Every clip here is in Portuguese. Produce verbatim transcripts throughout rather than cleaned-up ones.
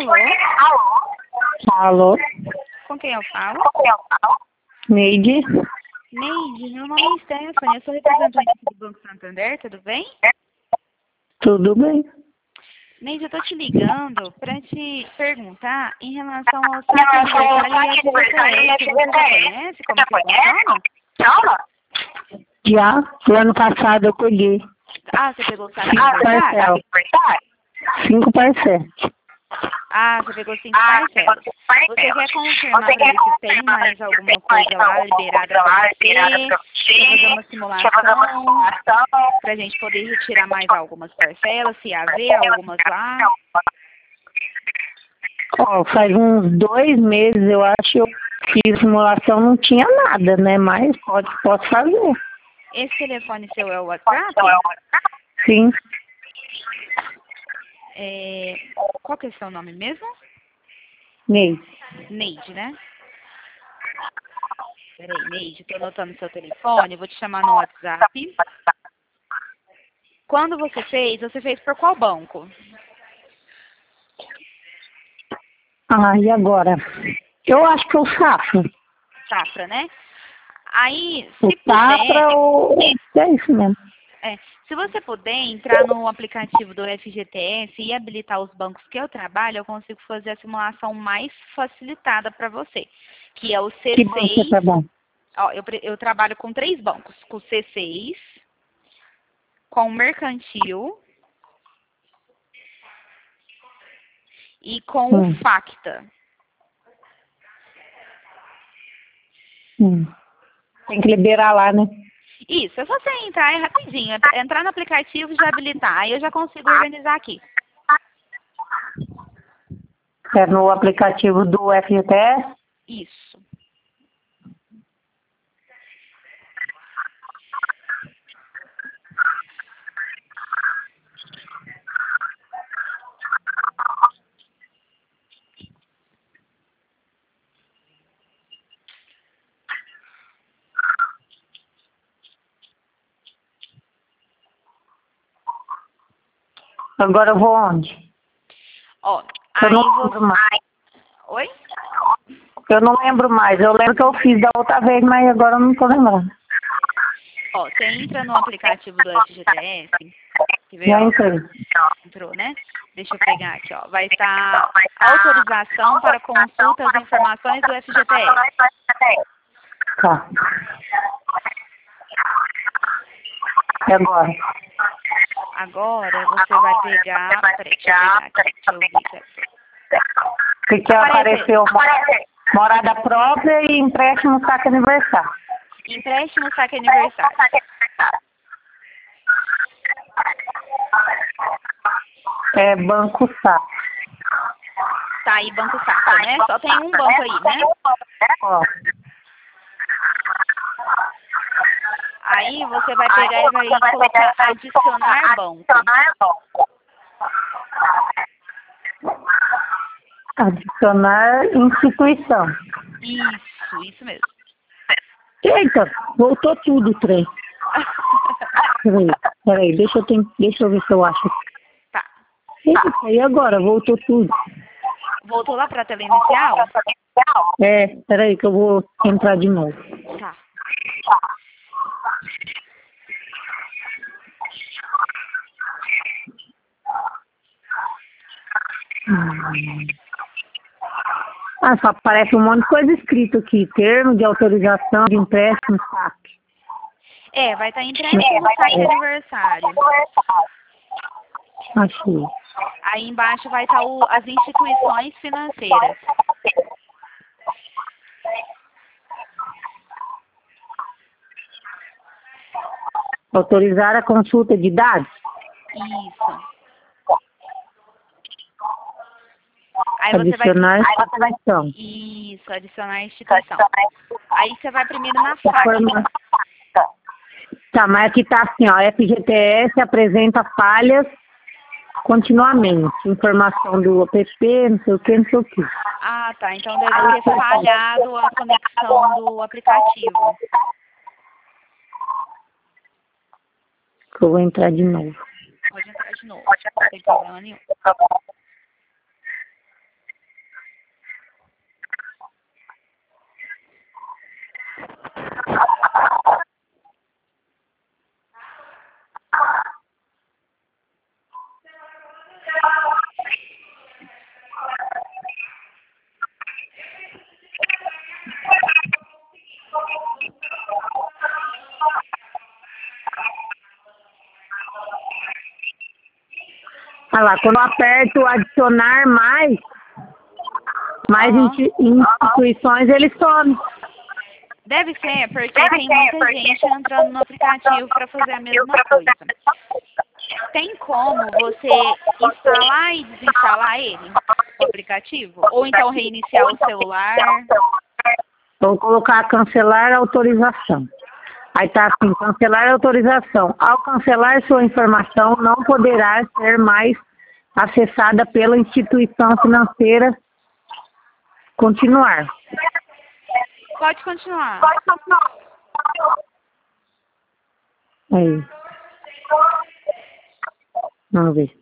Alô? Alô? Com quem eu falo? Neide? Neide, meu nome é Stephanie, eu sou representante aqui do Banco Santander, tudo bem? Tudo bem? Neide, eu tô te ligando para te perguntar em relação ao saque aniversário e F G T S. Você já conhece como que funciona? Já, no ano passado eu colhi Ah, você pegou o saque cinco aniversário? parcelas. Cinco parcelas. Ah, você pegou cinco parcelas. Você quer confirmar para ver se tem mais alguma coisa lá liberada para você? Quer fazer uma simulação para a gente poder retirar mais algumas parcelas, se haver algumas lá? Ó, faz uns dois meses, eu acho, eu fiz simulação, não tinha nada, né? Mas pode, posso fazer. Esse telefone seu é o WhatsApp? Sim. É... Qual que é o seu nome mesmo? Neide. Neide, né? Peraí, Neide, tô anotando seu telefone, vou te chamar no WhatsApp. Quando você fez, você fez por qual banco? Ah, e agora? Eu acho que eu safo. Safra, né? Aí, O se puder... Safra ou... É isso mesmo. É, se você puder entrar no aplicativo do F G T S e habilitar os bancos que eu trabalho, eu consigo fazer a simulação mais facilitada para você, que é o C Que bom que seis. tá bom. Ó, eu, pre- eu trabalho com três bancos, com o C seis, com o Mercantil e com Hum. o Facta. Hum. Tem que liberar lá, né? Isso, é só você entrar, é rapidinho, é entrar no aplicativo e já habilitar, aí eu já consigo organizar aqui. É no aplicativo do F G T S? Isso. Agora eu vou onde? Ó, Eu aí não você... lembro mais. Oi? Eu não lembro mais. Eu lembro que eu fiz da outra vez, mas agora eu não tô lembrando. Ó, você entra no aplicativo do F G T S, quer ver, Já ó, entrei. entrou, né? Deixa eu pegar aqui, ó. Vai estar autorização para consulta das informações do F G T S. Tá. E agora? Agora você vai pegar... Peraí, deixa eu pegar aqui, deixa eu ver. O que que apareceu? Morada própria e empréstimo saque aniversário. Empréstimo, saque aniversário. É Banco Saque. Tá aí Banco Safra, né? Só tem um banco aí, né? Ó. Aí você vai pegar e vai colocar adicionar banco. Adicionar instituição. Isso, isso mesmo. Eita, voltou tudo o trem. Peraí, peraí, deixa eu, tem, deixa eu ver se eu acho. Tá. Eita, e agora? Voltou tudo. Voltou lá pra tela inicial? É, peraí que eu vou entrar de novo. Tá. Hum. Ah, só aparece um monte de coisa escrito aqui. Termo de autorização de empréstimo saque. É, vai estar empréstimo, saque aniversário. Achei. Aí embaixo vai estar o, as instituições financeiras. Autorizar a consulta de dados? Isso. Aí você vai... Adicionar instituição. Isso, adicionar instituição. Aí você vai primeiro na faca. Forma... Tá, mas aqui tá assim, ó, F G T S apresenta falhas continuamente. Informação do app, não sei o que, não sei o que. Ah, tá. Então deve ter falhado a conexão do aplicativo. Eu vou entrar de novo. Pode entrar de novo. Não tem problema nenhum. Olha lá, quando eu aperto adicionar mais, mais Aham. instituições, ele some. Deve ser, porque tem muita gente entrando no aplicativo para fazer a mesma coisa. Tem como você instalar e desinstalar ele, o aplicativo? Ou então reiniciar o celular? Vou colocar cancelar autorização. Aí tá assim, cancelar autorização. Ao cancelar sua informação, não poderá ser mais acessada pela instituição financeira. Continuar. Pode continuar. Aí. Vamos ver.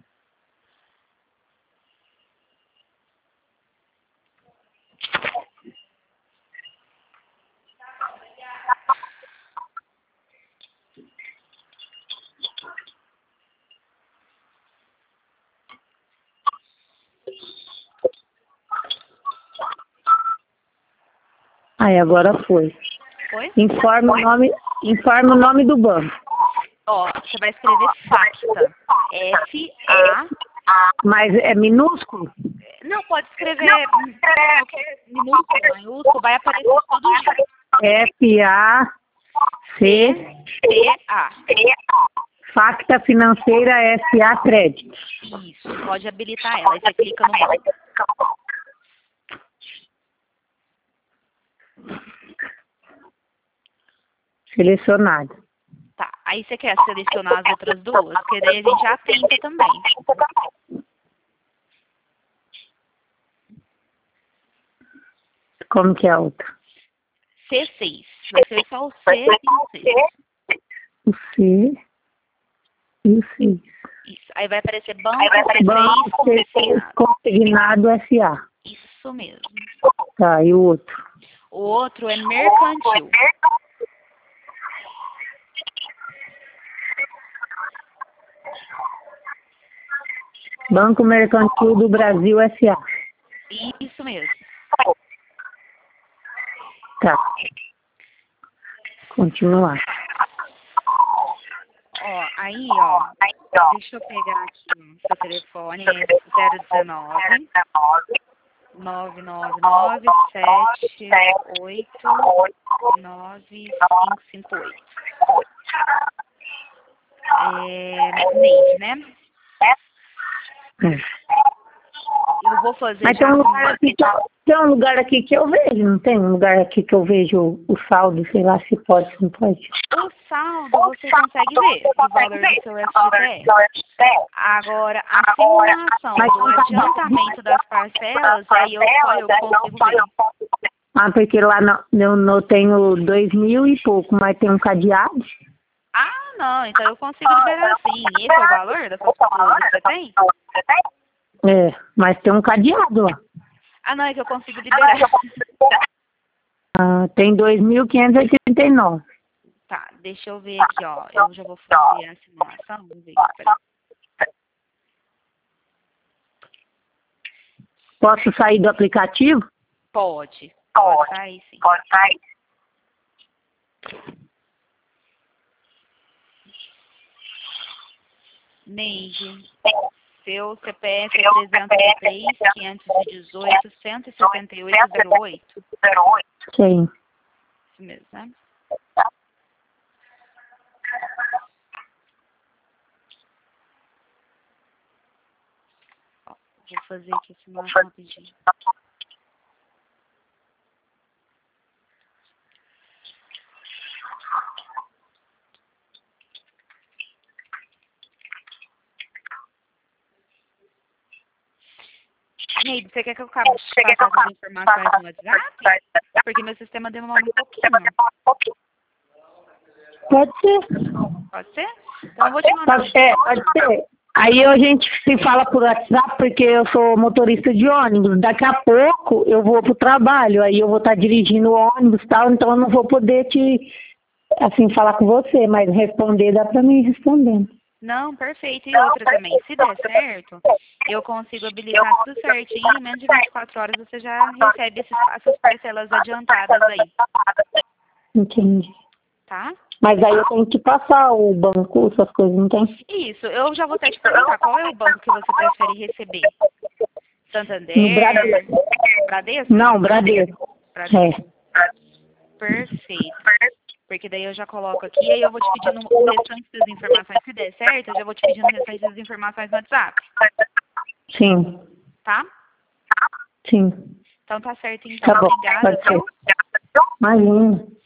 Aí, agora foi. Foi? Informe o nome, informe o nome do banco. Ó, você vai escrever Facta. F A. Mas é minúsculo? Não, pode escrever qualquer minúsculo, maiúsculo, vai aparecer todo junto. F A C C A. Facta Financeira S A Crédito. Isso, pode habilitar ela. Aí você clica no banco. Selecionado. Tá, aí você quer selecionar as outras duas? Porque daí a gente já tenta também. Como que é a outra? C seis. Vai ser só o C e o seis. O C e o seis. Isso. Aí vai aparecer banco C seis Banco consignado. Consignado S A. Isso mesmo. Tá, e o outro? O outro é mercantil. Banco Mercantil do Brasil S A. Isso mesmo. Tá. Continuar. Ó, aí, ó. Deixa eu pegar aqui o seu telefone. É zero um nove, nove nove nove, sete oito, nove cinco cinco oito. É, Neide, né? É. Eu vou fazer Mas já tem um, a lugar aqui que, eu- tem um lugar aqui que eu vejo, não tem um lugar aqui que eu vejo o, o saldo, sei lá se pode, se não pode. O saldo você consegue ver, o valor do seu F G T S. Agora, a simulação Mas- do adiantamento das parcelas, aí eu só eu consigo ver. Ah, porque lá no, eu, eu tenho dois mil e pouco, mas tem um cadeado. Ah, não, então eu consigo liberar sim. Esse é o valor da sua do que você tem? É, mas tem um cadeado lá. Ah, não, é que eu consigo liberar. Ah, tem dois mil quinhentos e oitenta e nove. Tá, deixa eu ver aqui, ó. Eu já vou fazer a simulação. Vamos ver. Peraí. Posso sair do aplicativo? Pode. Pode sair, sim. Neide, seu C P F é trezentos e três, quinhentos e dezoito, cento e setenta e oito, zero oito. Sim. Isso mesmo, né? Ó, vou fazer aqui a simulação rapidinho. Neide, você quer que eu acabe de passar essas informações no WhatsApp? Porque meu sistema demora um pouquinho. Pode ser. Pode ser? Então eu vou te mandar. Pode ser, pode ser. Aí a gente se fala por WhatsApp porque eu sou motorista de ônibus. Daqui a pouco eu vou pro trabalho, aí eu vou estar dirigindo o ônibus e tal, então eu não vou poder te, assim, falar com você, mas responder dá pra mim respondendo. Não, perfeito. E outra também, se der certo, eu consigo habilitar tudo certinho, em menos de vinte e quatro horas você já recebe esses, essas parcelas adiantadas aí. Entendi. Tá? Mas aí eu tenho que passar o banco, essas coisas, não tem? Isso, eu já vou até te perguntar, qual é o banco que você prefere receber? Santander? No Bradesco. Bradesco? Não, Bradesco. Bradesco. É. Perfeito. Porque daí eu já coloco aqui e aí eu vou te pedindo o restante das informações. Se der certo, eu já vou te pedindo o restante das informações no WhatsApp. Sim. Tá? Sim. Então tá certo, então. Tá bom. Obrigada, Pode ser. viu? Imagina.